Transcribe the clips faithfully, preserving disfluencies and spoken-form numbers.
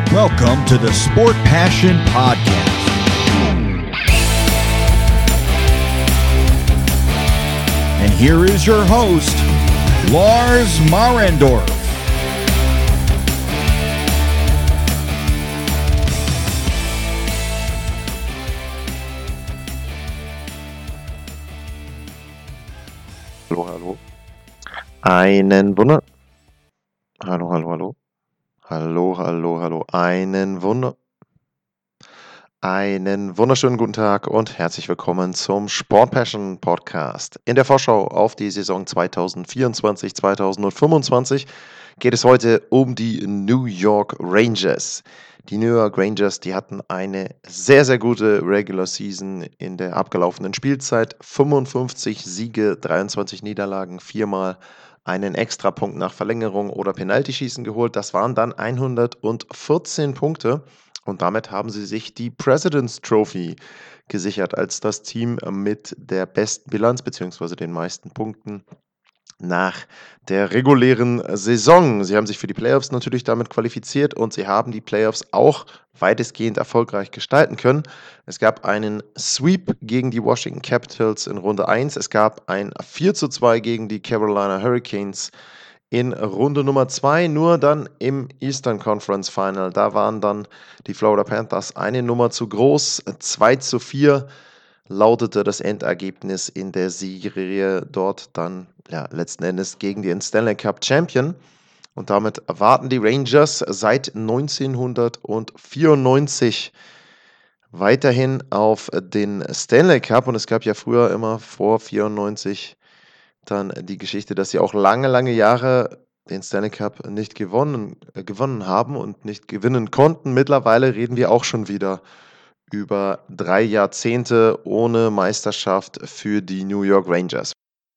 Welcome to the Sport Passion Podcast. And here is your host, Lars Marendorf. Hallo, hallo. Einen Wunder. Hallo, hallo, hallo. Hallo, hallo, hallo. Einen Wunder. Einen wunderschönen guten Tag und herzlich willkommen zum Sport Passion Podcast. In der Vorschau auf die Saison zwanzig vierundzwanzig zwanzig fünfundzwanzig geht es heute um die New York Rangers. Die New York Rangers, die hatten eine sehr, sehr gute Regular Season in der abgelaufenen Spielzeit. fünfundfünfzig Siege, dreiundzwanzig Niederlagen, viermal einen Extrapunkt nach Verlängerung oder Penaltyschießen geholt. Das waren dann hundertvierzehn Punkte. Und damit haben sie sich die President's Trophy gesichert als das Team mit der besten Bilanz bzw. den meisten Punkten nach der regulären Saison. Sie haben sich für die Playoffs natürlich damit qualifiziert und sie haben die Playoffs auch weitestgehend erfolgreich gestalten können. Es gab einen Sweep gegen die Washington Capitals in Runde eins. Es gab ein vier zu zwei gegen die Carolina Hurricanes in Runde Nummer zwei, nur dann im Eastern Conference Final. Da waren dann die Florida Panthers eine Nummer zu groß. zwei zu vier lautete das Endergebnis in der Serie dort dann ja, letzten Endes gegen den Stanley Cup Champion. Und damit warten die Rangers seit neunzehnhundertvierundneunzig weiterhin auf den Stanley Cup. Und es gab ja früher immer vor vierundneunzig dann die Geschichte, dass sie auch lange, lange Jahre den Stanley Cup nicht gewonnen, äh, gewonnen haben und nicht gewinnen konnten. Mittlerweile reden wir auch schon wieder über drei Jahrzehnte ohne Meisterschaft für die New York Rangers.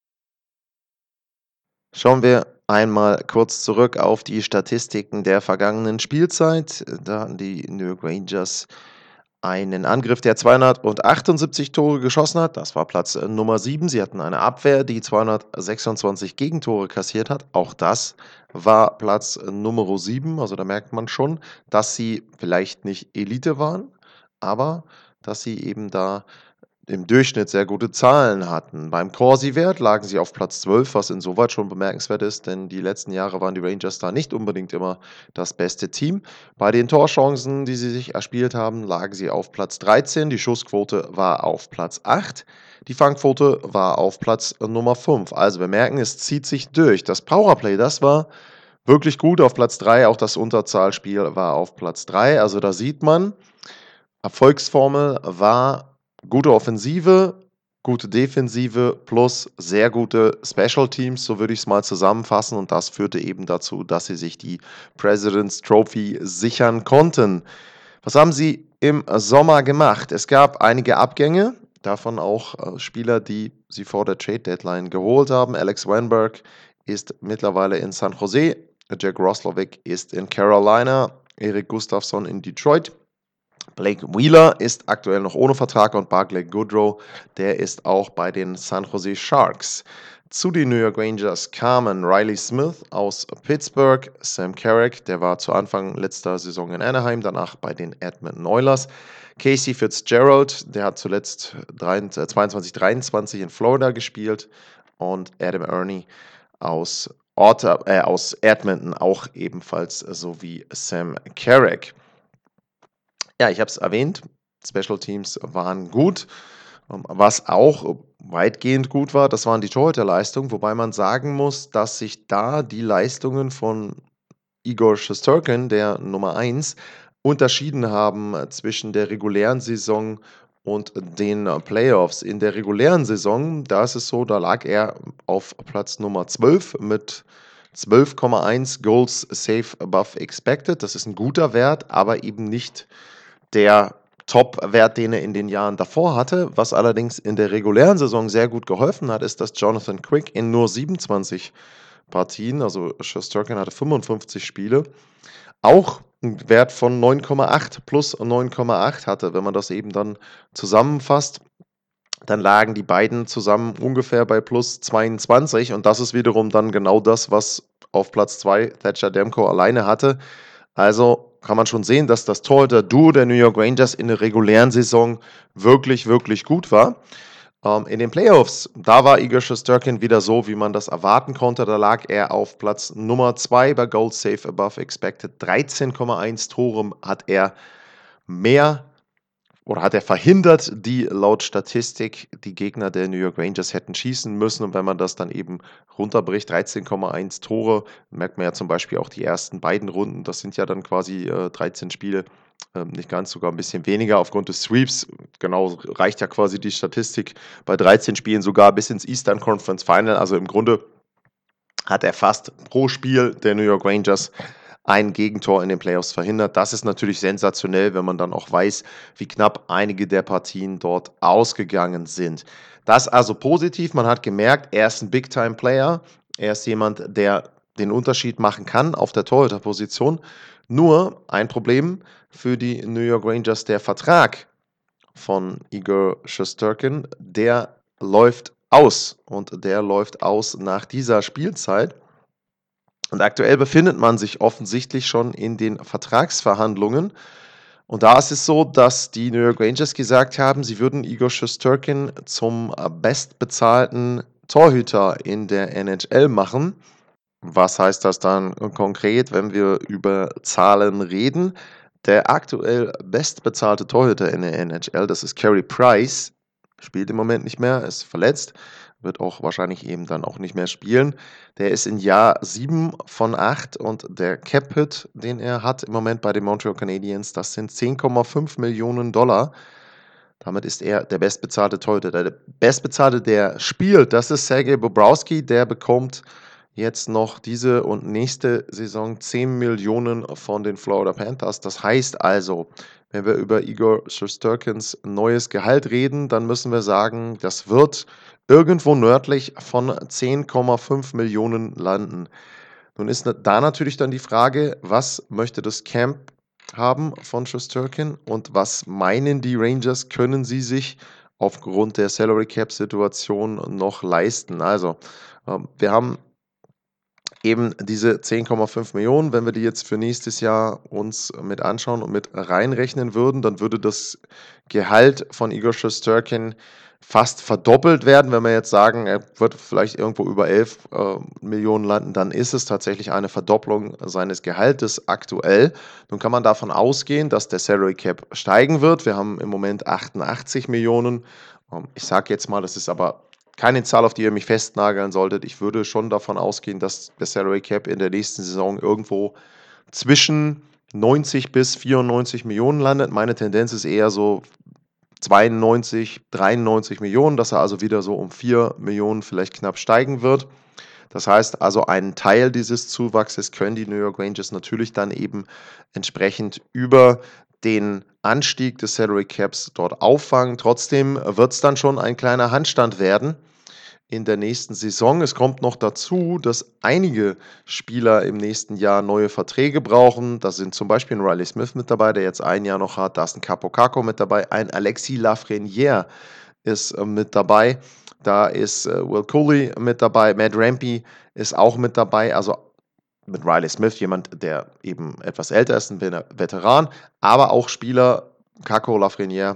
Schauen wir einmal kurz zurück auf die Statistiken der vergangenen Spielzeit. Da hatten die New York Rangers einen Angriff, der zweihundertachtundsiebzig Tore geschossen hat. Das war Platz Nummer sieben. Sie hatten eine Abwehr, die zweihundertsechsundzwanzig Gegentore kassiert hat. Auch das war Platz Nummer sieben. Also da merkt man schon, dass sie vielleicht nicht Elite waren, aber dass sie eben da im Durchschnitt sehr gute Zahlen hatten. Beim Corsi-Wert lagen sie auf Platz zwölf, was insoweit schon bemerkenswert ist, denn die letzten Jahre waren die Rangers da nicht unbedingt immer das beste Team. Bei den Torchancen, die sie sich erspielt haben, lagen sie auf Platz dreizehn, die Schussquote war auf Platz acht, die Fangquote war auf Platz Nummer fünf. Also wir merken, es zieht sich durch. Das Powerplay, das war wirklich gut auf Platz drei, auch das Unterzahlspiel war auf Platz drei. Also da sieht man, Erfolgsformel war gute Offensive, gute Defensive plus sehr gute Special Teams, so würde ich es mal zusammenfassen. Und das führte eben dazu, dass sie sich die President's Trophy sichern konnten. Was haben sie im Sommer gemacht? Es gab einige Abgänge, davon auch äh, Spieler, die sie vor der Trade Deadline geholt haben. Alex Wennberg ist mittlerweile in San Jose, Jack Roslovic ist in Carolina, Erik Gustafsson in Detroit. Blake Wheeler ist aktuell noch ohne Vertrag und Barclay Goodrow, der ist auch bei den San Jose Sharks. Zu den New York Rangers kamen Riley Smith aus Pittsburgh, Sam Carrick, der war zu Anfang letzter Saison in Anaheim, danach bei den Edmonton Oilers. Casey Fitzgerald, der hat zuletzt zweiundzwanzig dreiundzwanzig in Florida gespielt und Adam Ernie aus, Orta, äh, aus Edmonton auch ebenfalls sowie Sam Carrick. Ja, ich habe es erwähnt, Special Teams waren gut. Was auch weitgehend gut war, das waren die Torhüterleistungen, wobei man sagen muss, dass sich da die Leistungen von Igor Shesterkin, der Nummer eins, unterschieden haben zwischen der regulären Saison und den Playoffs. In der regulären Saison, da ist es so, da lag er auf Platz Nummer zwölf mit zwölf Komma eins Goals Save Above Expected. Das ist ein guter Wert, aber eben nicht der Top-Wert, den er in den Jahren davor hatte. Was allerdings in der regulären Saison sehr gut geholfen hat, ist, dass Jonathan Quick in nur siebenundzwanzig Partien, also Shesterkin hatte fünfundfünfzig Spiele, auch einen Wert von neun Komma acht plus neun Komma acht hatte. Wenn man das eben dann zusammenfasst, dann lagen die beiden zusammen ungefähr bei plus zweiundzwanzig und das ist wiederum dann genau das, was auf Platz zwei Thatcher Demko alleine hatte. Also kann man schon sehen, dass das Torhüter-Duo der New York Rangers in der regulären Saison wirklich, wirklich gut war. Ähm, in den Playoffs, da war Igor Shesterkin wieder so, wie man das erwarten konnte. Da lag er auf Platz Nummer zwei bei Goals Save Above Expected. dreizehn Komma eins Tore hat er mehr oder hat er verhindert, die laut Statistik die Gegner der New York Rangers hätten schießen müssen. Und wenn man das dann eben runterbricht, dreizehn Komma eins Tore, merkt man ja zum Beispiel auch die ersten beiden Runden, das sind ja dann quasi äh, dreizehn Spiele, äh, nicht ganz, sogar ein bisschen weniger aufgrund des Sweeps. Genau, reicht ja quasi die Statistik bei dreizehn Spielen sogar bis ins Eastern Conference Final. Also im Grunde hat er fast pro Spiel der New York Rangers ein Gegentor in den Playoffs verhindert. Das ist natürlich sensationell, wenn man dann auch weiß, wie knapp einige der Partien dort ausgegangen sind. Das also positiv. Man hat gemerkt, er ist ein Big-Time-Player. Er ist jemand, der den Unterschied machen kann auf der Torhüterposition. Nur ein Problem für die New York Rangers, der Vertrag von Igor Shesterkin, der läuft aus. Und der läuft aus nach dieser Spielzeit. Und aktuell befindet man sich offensichtlich schon in den Vertragsverhandlungen. Und da ist es so, dass die New York Rangers gesagt haben, sie würden Igor Shesterkin zum bestbezahlten Torhüter in der N H L machen. Was heißt das dann konkret, wenn wir über Zahlen reden? Der aktuell bestbezahlte Torhüter in der N H L, das ist Carey Price, spielt im Moment nicht mehr, ist verletzt, wird auch wahrscheinlich eben dann auch nicht mehr spielen. Der ist in Jahr sieben von acht und der Cap-Hit, den er hat im Moment bei den Montreal Canadiens, das sind zehn Komma fünf Millionen Dollar. Damit ist er der bestbezahlte Torhüter. Der bestbezahlte, der spielt, das ist Sergei Bobrovsky, der bekommt jetzt noch diese und nächste Saison zehn Millionen von den Florida Panthers. Das heißt also, wenn wir über Igor Shesterkins neues Gehalt reden, dann müssen wir sagen, das wird irgendwo nördlich von zehn Komma fünf Millionen landen. Nun ist da natürlich dann die Frage, was möchte das Camp haben von Shesterkin und was meinen die Rangers, können sie sich aufgrund der Salary Cap Situation noch leisten? Also, ähm, wir haben eben diese zehn Komma fünf Millionen, wenn wir die jetzt für nächstes Jahr uns mit anschauen und mit reinrechnen würden, dann würde das Gehalt von Igor Shesterkin fast verdoppelt werden. Wenn wir jetzt sagen, er wird vielleicht irgendwo über elf äh, Millionen landen, dann ist es tatsächlich eine Verdopplung seines Gehaltes aktuell. Nun kann man davon ausgehen, dass der Salary Cap steigen wird. Wir haben im Moment achtundachtzig Millionen. Ähm, ich sage jetzt mal, das ist aber keine Zahl, auf die ihr mich festnageln solltet. Ich würde schon davon ausgehen, dass der Salary Cap in der nächsten Saison irgendwo zwischen neunzig bis vierundneunzig Millionen landet. Meine Tendenz ist eher so zweiundneunzig, dreiundneunzig Millionen, dass er also wieder so um vier Millionen vielleicht knapp steigen wird. Das heißt also, einen Teil dieses Zuwachses können die New York Rangers natürlich dann eben entsprechend über den Anstieg des Salary Caps dort auffangen. Trotzdem wird es dann schon ein kleiner Handstand werden in der nächsten Saison. Es kommt noch dazu, dass einige Spieler im nächsten Jahr neue Verträge brauchen. Da sind zum Beispiel ein Riley Smith mit dabei, der jetzt ein Jahr noch hat. Da ist ein Kaapo Kakko mit dabei. Ein Alexis Lafrenière ist äh, mit dabei. Da ist äh, Will Cooley mit dabei. Matt Rampy ist auch mit dabei. Also mit Riley Smith, jemand, der eben etwas älter ist, ein Veteran, aber auch Spieler, Kakko, Lafrenière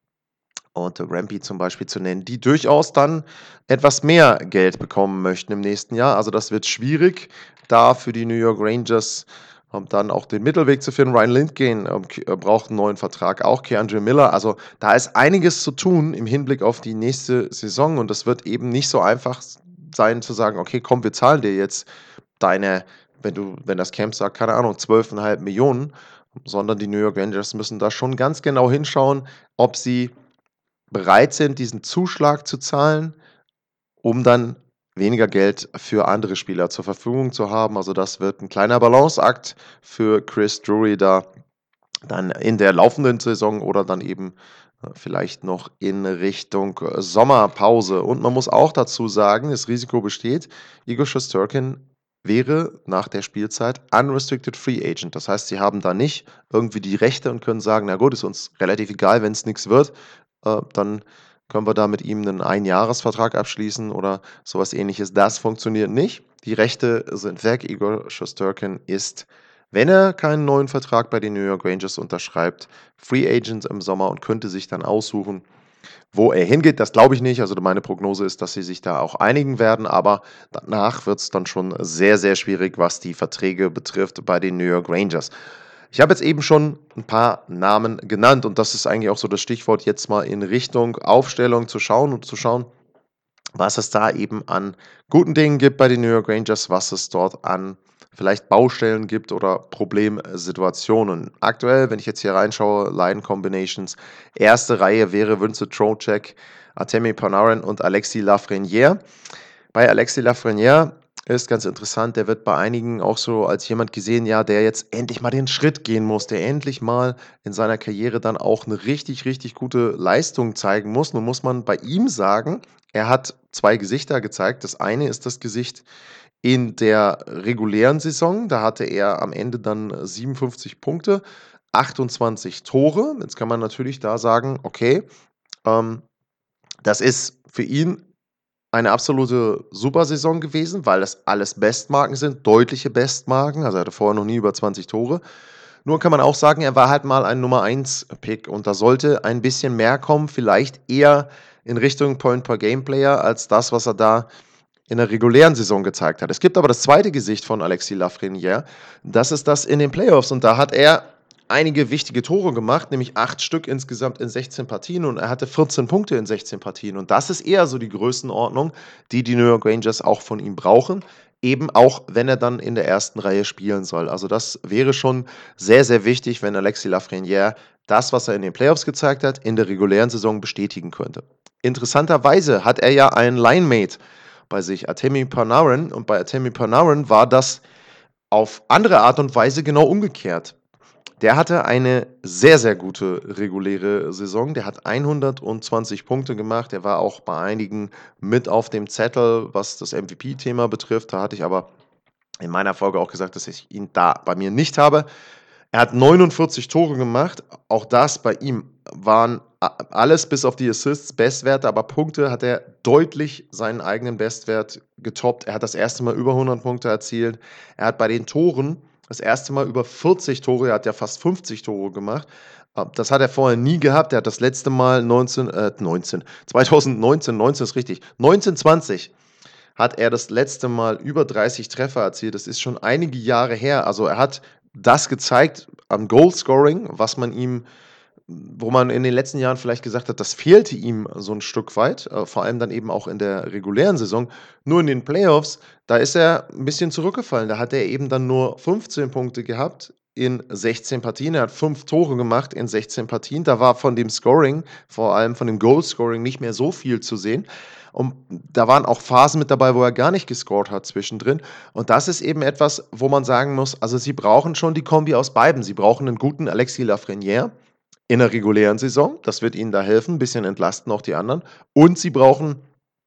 und Rampy zum Beispiel zu nennen, die durchaus dann etwas mehr Geld bekommen möchten im nächsten Jahr. Also das wird schwierig, da für die New York Rangers ähm, dann auch den Mittelweg zu finden. Ryan Lindgren ähm, braucht einen neuen Vertrag, auch Keandre Miller. Also da ist einiges zu tun im Hinblick auf die nächste Saison und das wird eben nicht so einfach sein zu sagen, okay, komm, wir zahlen dir jetzt deine, wenn du, wenn das Camp sagt, keine Ahnung, zwölf Komma fünf Millionen, sondern die New York Rangers müssen da schon ganz genau hinschauen, ob sie bereit sind, diesen Zuschlag zu zahlen, um dann weniger Geld für andere Spieler zur Verfügung zu haben. Also das wird ein kleiner Balanceakt für Chris Drury da dann in der laufenden Saison oder dann eben äh, vielleicht noch in Richtung äh, Sommerpause. Und man muss auch dazu sagen, das Risiko besteht, Igor Shesterkin wäre nach der Spielzeit Unrestricted Free Agent. Das heißt, sie haben da nicht irgendwie die Rechte und können sagen, na gut, ist uns relativ egal, wenn es nichts wird, äh, dann können wir da mit ihm einen Einjahresvertrag abschließen oder sowas ähnliches. Das funktioniert nicht. Die Rechte sind weg. Igor Shesterkin ist wenn er keinen neuen Vertrag bei den New York Rangers unterschreibt, Free Agent im Sommer und könnte sich dann aussuchen, wo er hingeht. Das glaube ich nicht. Also meine Prognose ist, dass sie sich da auch einigen werden, aber danach wird es dann schon sehr, sehr schwierig, was die Verträge betrifft bei den New York Rangers. Ich habe jetzt eben schon ein paar Namen genannt und das ist eigentlich auch so das Stichwort, jetzt mal in Richtung Aufstellung zu schauen und zu schauen, was es da eben an guten Dingen gibt bei den New York Rangers, was es dort an vielleicht Baustellen gibt oder Problemsituationen. Aktuell, wenn ich jetzt hier reinschaue, Line Combinations, erste Reihe wäre Vincent Trocheck, Artemi Panarin und Alexis Lafrenière. Bei Alexis Lafrenière ist ganz interessant, der wird bei einigen auch so als jemand gesehen, ja, der jetzt endlich mal den Schritt gehen muss, der endlich mal in seiner Karriere dann auch eine richtig, richtig gute Leistung zeigen muss. Nun muss man bei ihm sagen, er hat zwei Gesichter gezeigt. Das eine ist das Gesicht in der regulären Saison. Da hatte er am Ende dann siebenundfünfzig Punkte, achtundzwanzig Tore. Jetzt kann man natürlich da sagen, okay, ähm, das ist für ihn eine absolute Supersaison gewesen, weil das alles Bestmarken sind, deutliche Bestmarken. Also er hatte vorher noch nie über zwanzig Tore. Nur kann man auch sagen, er war halt mal ein Nummer eins Pick und da sollte ein bisschen mehr kommen, vielleicht eher in Richtung Point-per-Game-Player als das, was er da in der regulären Saison gezeigt hat. Es gibt aber das zweite Gesicht von Alexis Lafrenière, das ist das in den Playoffs und da hat er einige wichtige Tore gemacht, nämlich acht Stück insgesamt in sechzehn Partien und er hatte vierzehn Punkte in sechzehn Partien und das ist eher so die Größenordnung, die die New York Rangers auch von ihm brauchen, eben auch, wenn er dann in der ersten Reihe spielen soll. Also das wäre schon sehr, sehr wichtig, wenn Alexis Lafrenière das, was er in den Playoffs gezeigt hat, in der regulären Saison bestätigen könnte. Interessanterweise hat er ja einen Linemate bei sich, Artemi Panarin, und bei Artemi Panarin war das auf andere Art und Weise genau umgekehrt. Der hatte eine sehr, sehr gute reguläre Saison. Der hat hundertzwanzig Punkte gemacht. Der war auch bei einigen mit auf dem Zettel, was das M V P-Thema betrifft. Da hatte ich aber in meiner Folge auch gesagt, dass ich ihn da bei mir nicht habe. Er hat neunundvierzig Tore gemacht. Auch das bei ihm waren alles bis auf die Assists Bestwerte, aber Punkte hat er deutlich seinen eigenen Bestwert getoppt. Er hat das erste Mal über hundert Punkte erzielt. Er hat bei den Toren das erste Mal über vierzig Tore, er hat ja fast fünfzig Tore gemacht. Das hat er vorher nie gehabt. Er hat das letzte Mal neunzehn, äh, neunzehn, zwanzig neunzehn, neunzehn ist richtig, neunzehn zwanzig hat er das letzte Mal über dreißig Treffer erzielt. Das ist schon einige Jahre her. Also er hat das gezeigt am Goalscoring, was man ihm, wo man in den letzten Jahren vielleicht gesagt hat, das fehlte ihm so ein Stück weit, äh, vor allem dann eben auch in der regulären Saison. Nur in den Playoffs, da ist er ein bisschen zurückgefallen. Da hat er eben dann nur fünfzehn Punkte gehabt in sechzehn Partien. Er hat fünf Tore gemacht in sechzehn Partien. Da war von dem Scoring, vor allem von dem Goalscoring, nicht mehr so viel zu sehen. Und da waren auch Phasen mit dabei, wo er gar nicht gescored hat zwischendrin. Und das ist eben etwas, wo man sagen muss, also sie brauchen schon die Kombi aus beiden. Sie brauchen einen guten Alexis Lafrenière in der regulären Saison. Das wird ihnen da helfen, ein bisschen entlasten auch die anderen. Und sie brauchen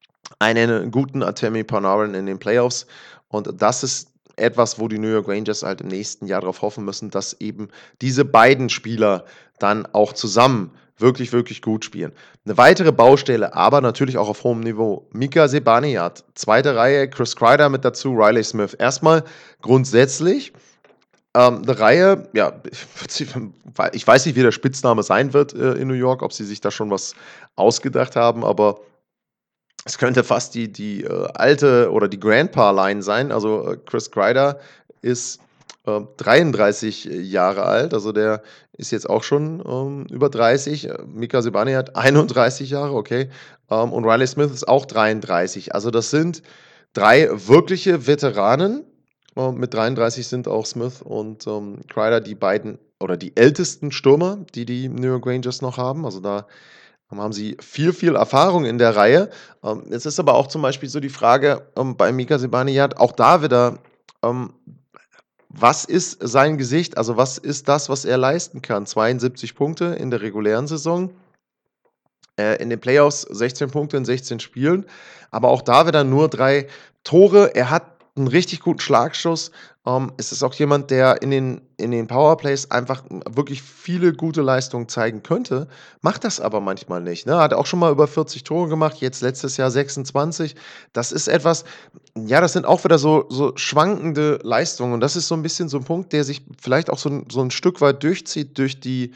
einen guten Artemi Panarin in den Playoffs. Und das ist etwas, wo die New York Rangers halt im nächsten Jahr darauf hoffen müssen, dass eben diese beiden Spieler dann auch zusammen wirklich, wirklich gut spielen. Eine weitere Baustelle, aber natürlich auch auf hohem Niveau, Mika Zibanejad, zweite Reihe, Chris Kreider mit dazu, Riley Smith. Erstmal grundsätzlich ähm, eine Reihe, ja, ich weiß nicht, wie der Spitzname sein wird äh, in New York, ob sie sich da schon was ausgedacht haben, aber es könnte fast die, die äh, alte oder die Grandpa-Line sein. Also äh, Chris Kreider ist äh, dreiunddreißig Jahre alt, also der ist jetzt auch schon ähm, über dreißig. Mika Zibanejad hat einunddreißig Jahre, okay. Ähm, und Riley Smith ist auch dreiunddreißig. Also das sind drei wirkliche Veteranen. Äh, mit dreiunddreißig sind auch Smith und ähm, Kreider die beiden oder die ältesten Stürmer, die die New York Rangers noch haben. Also da haben sie viel, viel Erfahrung in der Reihe. Ähm, jetzt ist aber auch zum Beispiel so die Frage ähm, bei Mika Zibanejad, auch da wieder, ähm, was ist sein Gesicht? Also was ist das, was er leisten kann? zweiundsiebzig Punkte in der regulären Saison, äh, in den Playoffs sechzehn Punkte in sechzehn Spielen, aber auch da wieder nur drei Tore. Er hat einen richtig guten Schlagschuss. Ähm, es ist auch jemand, der in den in den Powerplays einfach wirklich viele gute Leistungen zeigen könnte, macht das aber manchmal nicht, ne? Hat auch schon mal über vierzig Tore gemacht, jetzt letztes Jahr sechsundzwanzig. Das ist etwas, ja, das sind auch wieder so so schwankende Leistungen und das ist so ein bisschen so ein Punkt, der sich vielleicht auch so 'n so 'n Stück weit durchzieht durch die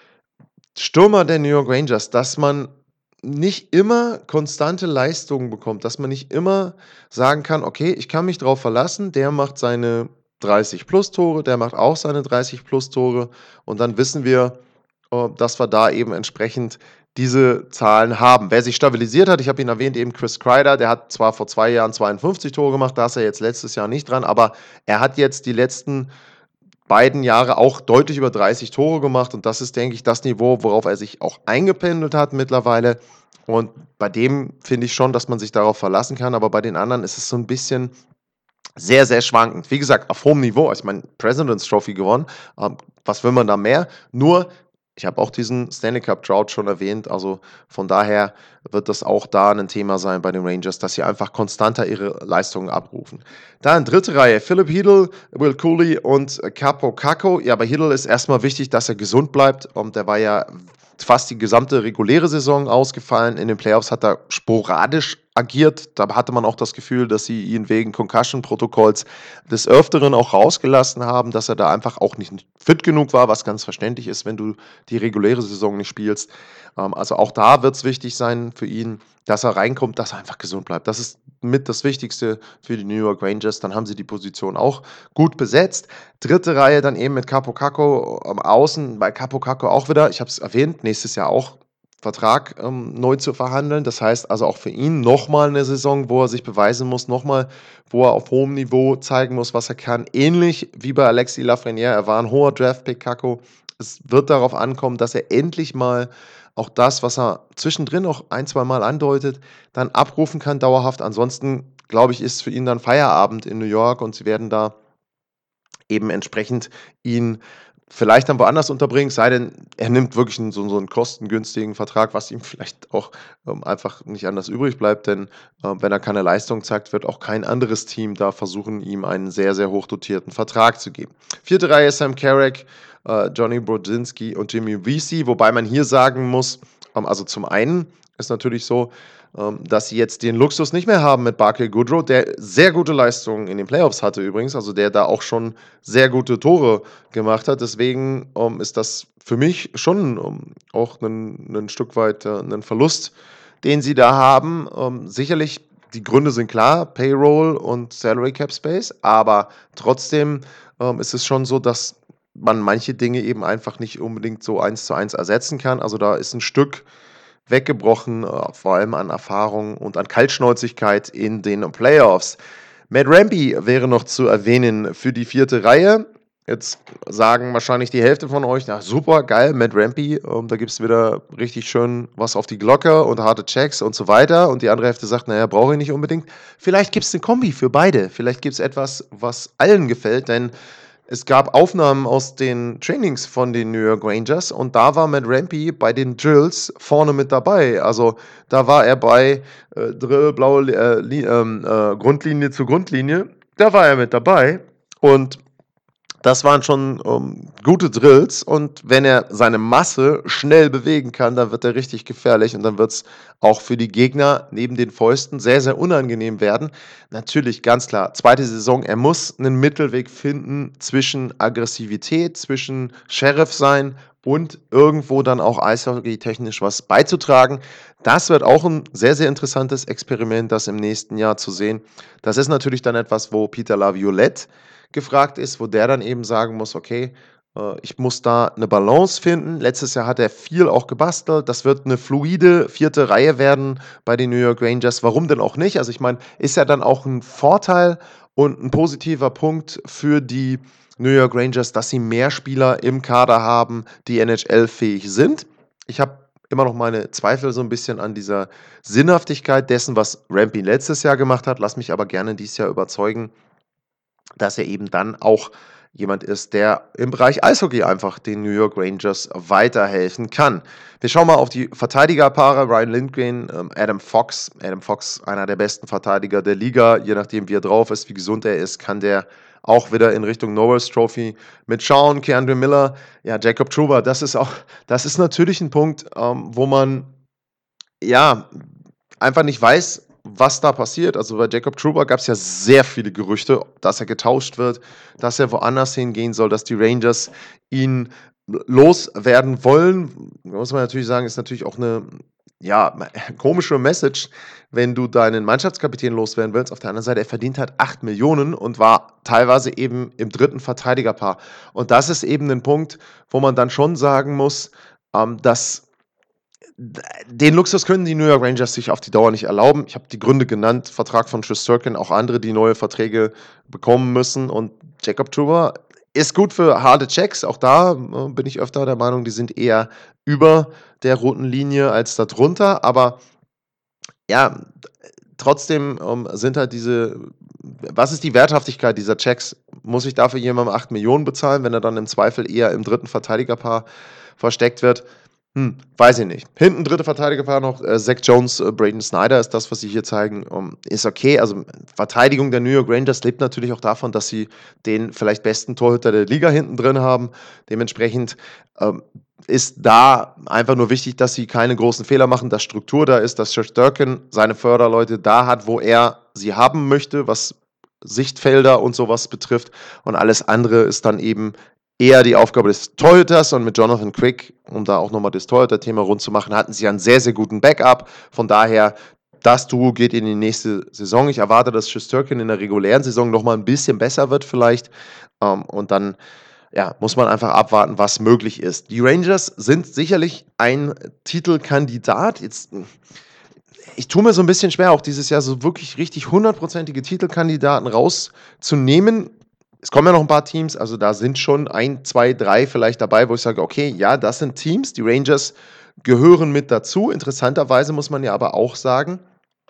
Stürmer der New York Rangers, dass man nicht immer konstante Leistungen bekommt, dass man nicht immer sagen kann: „Okay, ich kann mich drauf verlassen, der macht seine dreißig plus Tore, der macht auch seine dreißig plus Tore“ und dann wissen wir, äh, dass wir da eben entsprechend diese Zahlen haben. Wer sich stabilisiert hat, ich habe ihn erwähnt, eben Chris Kreider, der hat zwar vor zwei Jahren zweiundfünfzig Tore gemacht, da ist er jetzt letztes Jahr nicht dran, aber er hat jetzt die letzten beiden Jahre auch deutlich über dreißig Tore gemacht und das ist, denke ich, das Niveau, worauf er sich auch eingependelt hat mittlerweile. Und bei dem finde ich schon, dass man sich darauf verlassen kann, aber bei den anderen ist es so ein bisschen sehr, sehr schwankend. Wie gesagt, auf hohem Niveau. Also, ich meine, President's Trophy gewonnen. Ähm, was will man da mehr? Nur, ich habe auch diesen Stanley Cup Drought schon erwähnt. Also von daher wird das auch da ein Thema sein bei den Rangers, dass sie einfach konstanter ihre Leistungen abrufen. Dann dritte Reihe, Philip Hedl, Will Cooley und Capo Caco. Ja, bei Hedl ist erstmal wichtig, dass er gesund bleibt. Und der war ja fast die gesamte reguläre Saison ausgefallen. In den Playoffs hat er sporadisch agiert. Da hatte man auch das Gefühl, dass sie ihn wegen Concussion-Protokolls des Öfteren auch rausgelassen haben, dass er da einfach auch nicht fit genug war, was ganz verständlich ist, wenn du die reguläre Saison nicht spielst. Ähm, also auch da wird es wichtig sein für ihn, dass er reinkommt, dass er einfach gesund bleibt. Das ist mit das Wichtigste für die New York Rangers. Dann haben sie die Position auch gut besetzt. Dritte Reihe dann eben mit Capo Caco am Außen. Bei Capo Caco auch wieder, ich habe es erwähnt, nächstes Jahr auch Vertrag ähm, neu zu verhandeln. Das heißt also auch für ihn nochmal eine Saison, wo er sich beweisen muss, nochmal, wo er auf hohem Niveau zeigen muss, was er kann. Ähnlich wie bei Alexis Lafrenière. Er war ein hoher Draftpick, Caco. Es wird darauf ankommen, dass er endlich mal auch das, was er zwischendrin noch ein, zwei Mal andeutet, dann abrufen kann dauerhaft. Ansonsten, glaube ich, ist für ihn dann Feierabend in New York und sie werden da eben entsprechend ihn vielleicht dann woanders unterbringen, sei denn, er nimmt wirklich 'n so so 'n kostengünstigen Vertrag, was ihm vielleicht auch, ähm, einfach nicht anders übrig bleibt, denn, ähm, wenn er keine Leistung zeigt, wird auch kein anderes Team da versuchen, ihm einen sehr, sehr hoch dotierten Vertrag zu geben. Vierte Reihe Sam Carrick, äh, Johnny Brodzinski und Jimmy Vesey, wobei man hier sagen muss, ähm, also zum einen ist natürlich so, ähm, dass sie jetzt den Luxus nicht mehr haben mit Barclay Goodrow, der sehr gute Leistungen in den Playoffs hatte übrigens, also der da auch schon sehr gute Tore gemacht hat. Deswegen ähm, ist das für mich schon ähm, auch ein, ein Stück weit äh, ein Verlust, den sie da haben. Ähm, sicherlich, die Gründe sind klar, Payroll und Salary Cap Space, aber trotzdem ähm, ist es schon so, dass man manche Dinge eben einfach nicht unbedingt so eins zu eins ersetzen kann. Also da ist ein Stück weggebrochen, äh, vor allem an Erfahrung und an Kaltschnäuzigkeit in den Playoffs. Matt Rampy wäre noch zu erwähnen für die vierte Reihe. Jetzt sagen wahrscheinlich die Hälfte von euch, na super, geil, Matt Rampy, ähm, da gibt es wieder richtig schön was auf die Glocke und harte Checks und so weiter. Und die andere Hälfte sagt, naja, brauche ich nicht unbedingt. Vielleicht gibt es eine Kombi für beide. Vielleicht gibt es etwas, was allen gefällt, denn es gab Aufnahmen aus den Trainings von den New York Rangers und da war Matt Rampy bei den Drills vorne mit dabei. Also da war er bei äh, Drill, blaue äh, Li ähm, äh, Grundlinie zu Grundlinie, da war er mit dabei und das waren schon ähm, gute Drills und wenn er seine Masse schnell bewegen kann, dann wird er richtig gefährlich und dann wird es auch für die Gegner neben den Fäusten sehr, sehr unangenehm werden. Natürlich, ganz klar, zweite Saison, er muss einen Mittelweg finden zwischen Aggressivität, zwischen Sheriff sein und irgendwo dann auch eishockey-technisch was beizutragen. Das wird auch ein sehr, sehr interessantes Experiment, das im nächsten Jahr zu sehen. Das ist natürlich dann etwas, wo Peter Laviolette gefragt ist, wo der dann eben sagen muss, okay, äh, ich muss da eine Balance finden. Letztes Jahr hat er viel auch gebastelt. Das wird eine fluide vierte Reihe werden bei den New York Rangers. Warum denn auch nicht? Also ich meine, ist ja dann auch ein Vorteil und ein positiver Punkt für die New York Rangers, dass sie mehr Spieler im Kader haben, die N H L-fähig sind. Ich habe immer noch meine Zweifel so ein bisschen an dieser Sinnhaftigkeit dessen, was Rampy letztes Jahr gemacht hat. Lass mich aber gerne dieses Jahr überzeugen, dass er eben dann auch jemand ist, der im Bereich Eishockey einfach den New York Rangers weiterhelfen kann. Wir schauen mal auf die Verteidigerpaare, Ryan Lindgren, ähm, Adam Fox. Adam Fox, einer der besten Verteidiger der Liga, je nachdem wie er drauf ist, wie gesund er ist, kann der auch wieder in Richtung Norris Trophy mitschauen. Keandre Miller, ja, Jacob Trouba, das ist auch, das ist natürlich ein Punkt, ähm, wo man ja einfach nicht weiß, was da passiert. Also bei Jacob Trouba gab es ja sehr viele Gerüchte, dass er getauscht wird, dass er woanders hingehen soll, dass die Rangers ihn loswerden wollen. Muss man natürlich sagen, ist natürlich auch eine ja, komische Message, wenn du deinen Mannschaftskapitän loswerden willst. Auf der anderen Seite, er verdient halt acht Millionen und war teilweise eben im dritten Verteidigerpaar. Und das ist eben ein Punkt, wo man dann schon sagen muss, ähm, dass den Luxus können die New York Rangers sich auf die Dauer nicht erlauben. Ich habe die Gründe genannt, Vertrag von Shesterkin, auch andere, die neue Verträge bekommen müssen. Und Jacob Trouba ist gut für harte Checks. Auch da äh, bin ich öfter der Meinung, die sind eher über der roten Linie als darunter. Aber ja, trotzdem ähm, sind halt diese, was ist die Werthaftigkeit dieser Checks? Muss ich dafür jemandem acht Millionen bezahlen, wenn er dann im Zweifel eher im dritten Verteidigerpaar versteckt wird? Hm, weiß ich nicht. Hinten dritte Verteidigerpaar noch, äh, Zach Jones, äh, Braden Snyder ist das, was sie hier zeigen, um, ist okay. Also Verteidigung der New York Rangers lebt natürlich auch davon, dass sie den vielleicht besten Torhüter der Liga hinten drin haben. Dementsprechend ähm, ist da einfach nur wichtig, dass sie keine großen Fehler machen, dass Struktur da ist, dass Shesterkin seine Förderleute da hat, wo er sie haben möchte, was Sichtfelder und sowas betrifft. Und alles andere ist dann eben eher die Aufgabe des Torhüters, und mit Jonathan Quick, um da auch nochmal das Torhüter-Thema rund zu machen, hatten sie einen sehr, sehr guten Backup. Von daher, das Duo geht in die nächste Saison. Ich erwarte, dass Shesterkin in der regulären Saison nochmal ein bisschen besser wird vielleicht. Ähm, und dann ja, muss man einfach abwarten, was möglich ist. Die Rangers sind sicherlich ein Titelkandidat. Jetzt, ich tue mir so ein bisschen schwer, auch dieses Jahr so wirklich richtig hundertprozentige Titelkandidaten rauszunehmen. Es kommen ja noch ein paar Teams, also da sind schon ein, zwei, drei vielleicht dabei, wo ich sage, okay, ja, das sind Teams, die Rangers gehören mit dazu. Interessanterweise muss man ja aber auch sagen,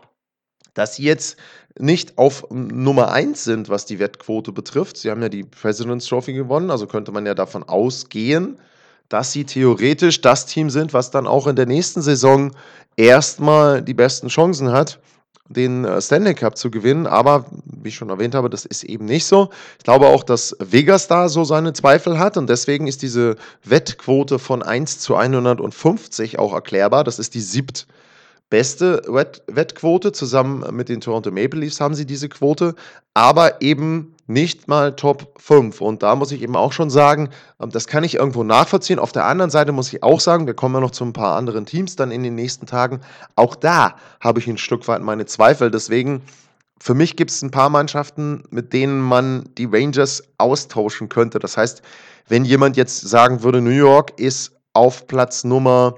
dass sie jetzt nicht auf Nummer eins sind, was die Wettquote betrifft. Sie haben ja die President's Trophy gewonnen, also könnte man ja davon ausgehen, dass sie theoretisch das Team sind, was dann auch in der nächsten Saison erstmal die besten Chancen hat, den Stanley Cup zu gewinnen, aber wie ich schon erwähnt habe, das ist eben nicht so. Ich glaube auch, dass Vegas da so seine Zweifel hat, und deswegen ist diese Wettquote von eins zu hundertfünfzig auch erklärbar. Das ist die siebtbeste Wett- Wettquote. Zusammen mit den Toronto Maple Leafs haben sie diese Quote, aber eben nicht mal Top fünf. Und da muss ich eben auch schon sagen, ähm, das kann ich irgendwo nachvollziehen. Auf der anderen Seite muss ich auch sagen, wir kommen ja noch zu ein paar anderen Teams dann in den nächsten Tagen. Auch da habe ich ein Stück weit meine Zweifel. Deswegen, für mich gibt es ein paar Mannschaften, mit denen man die Rangers austauschen könnte. Das heißt, wenn jemand jetzt sagen würde, New York ist auf Platz Nummer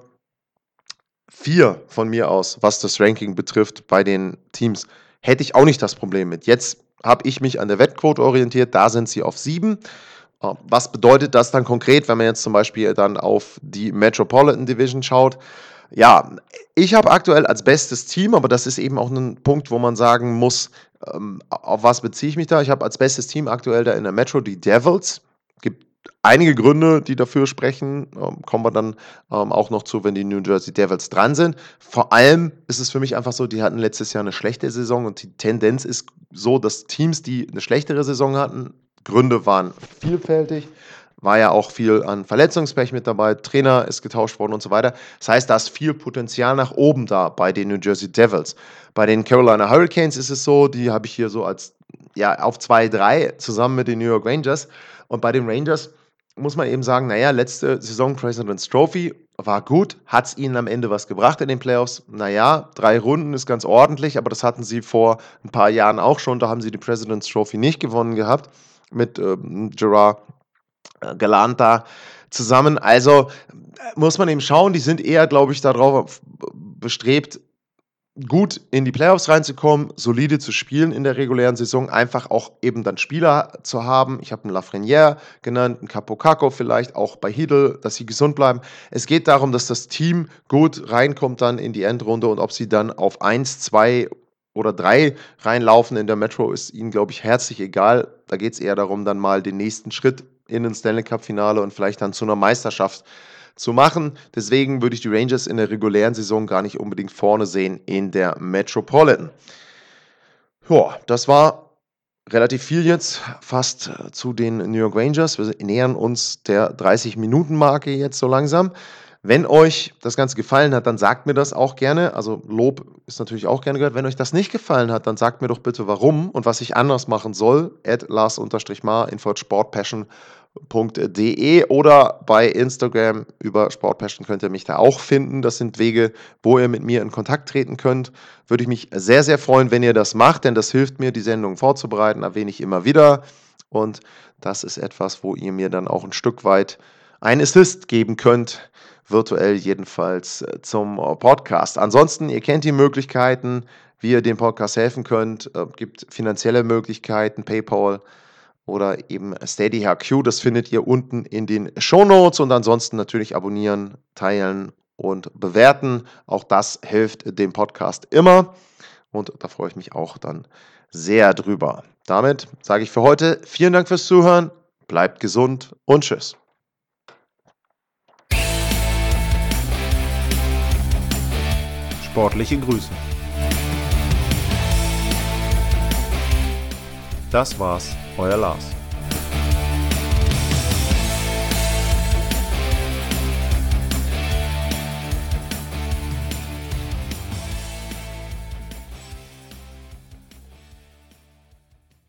vier von mir aus, was das Ranking betrifft bei den Teams, hätte ich auch nicht das Problem mit. Jetzt habe ich mich an der Wettquote orientiert, da sind sie auf sieben. Äh, Was bedeutet das dann konkret, wenn man jetzt zum Beispiel dann auf die Metropolitan Division schaut? Ja, ich habe aktuell als bestes Team, aber das ist eben auch ein Punkt, wo man sagen muss, ähm, auf was beziehe ich mich da? Ich habe als bestes Team aktuell da in der Metro die Devils. Gibt einige Gründe, die dafür sprechen. Ähm, kommen wir dann ähm, auch noch zu, wenn die New Jersey Devils dran sind. Vor allem ist es für mich einfach so, die hatten letztes Jahr eine schlechte Saison, und die Tendenz ist so, dass Teams, die eine schlechtere Saison hatten, Gründe waren vielfältig, war ja auch viel an Verletzungspech mit dabei, Trainer ist getauscht worden und so weiter. Das heißt, da ist viel Potenzial nach oben da bei den New Jersey Devils. Bei den Carolina Hurricanes ist es so, die habe ich hier so als ja, auf zwei drei zusammen mit den New York Rangers. Und bei den Rangers muss man eben sagen, naja, letzte Saison President's Trophy war gut, hat es ihnen am Ende was gebracht in den Playoffs? Naja, drei Runden ist ganz ordentlich, aber das hatten sie vor ein paar Jahren auch schon, da haben sie die President's Trophy nicht gewonnen gehabt mit ähm, Gerard äh, Gallant da zusammen. Also äh, muss man eben schauen, die sind eher, glaube ich, darauf bestrebt, gut in die Playoffs reinzukommen, solide zu spielen in der regulären Saison, einfach auch eben dann Spieler zu haben. Ich habe einen Lafreniere genannt, einen Capocacco vielleicht, auch bei Hedl, dass sie gesund bleiben. Es geht darum, dass das Team gut reinkommt dann in die Endrunde, und ob sie dann auf eins, zwei oder drei reinlaufen in der Metro, ist ihnen, glaube ich, herzlich egal. Da geht es eher darum, dann mal den nächsten Schritt in ein Stanley Cup-Finale und vielleicht dann zu einer Meisterschaft zu machen. Deswegen würde ich die Rangers in der regulären Saison gar nicht unbedingt vorne sehen in der Metropolitan. Ja, das war relativ viel jetzt, fast zu den New York Rangers. Wir nähern uns der dreißig-Minuten-Marke jetzt so langsam. Wenn euch das Ganze gefallen hat, dann sagt mir das auch gerne. Also Lob ist natürlich auch gerne gehört. Wenn euch das nicht gefallen hat, dann sagt mir doch bitte warum und was ich anders machen soll. at Lars-Mar, info at sportpassion punkt de oder bei Instagram über Sportpassion könnt ihr mich da auch finden. Das sind Wege, wo ihr mit mir in Kontakt treten könnt. Würde ich mich sehr, sehr freuen, wenn ihr das macht, denn das hilft mir, die Sendung vorzubereiten, erwähne ich immer wieder. Und das ist etwas, wo ihr mir dann auch ein Stück weit einen Assist geben könnt, virtuell jedenfalls zum Podcast. Ansonsten, ihr kennt die Möglichkeiten, wie ihr dem Podcast helfen könnt. Es gibt finanzielle Möglichkeiten, PayPal oder eben Steady H Q. Das findet ihr unten in den Shownotes und ansonsten natürlich abonnieren, teilen und bewerten. Auch das hilft dem Podcast immer und da freue ich mich auch dann sehr drüber. Damit sage ich für heute vielen Dank fürs Zuhören, bleibt gesund und tschüss. Sportliche Grüße. Das war's, euer Lars.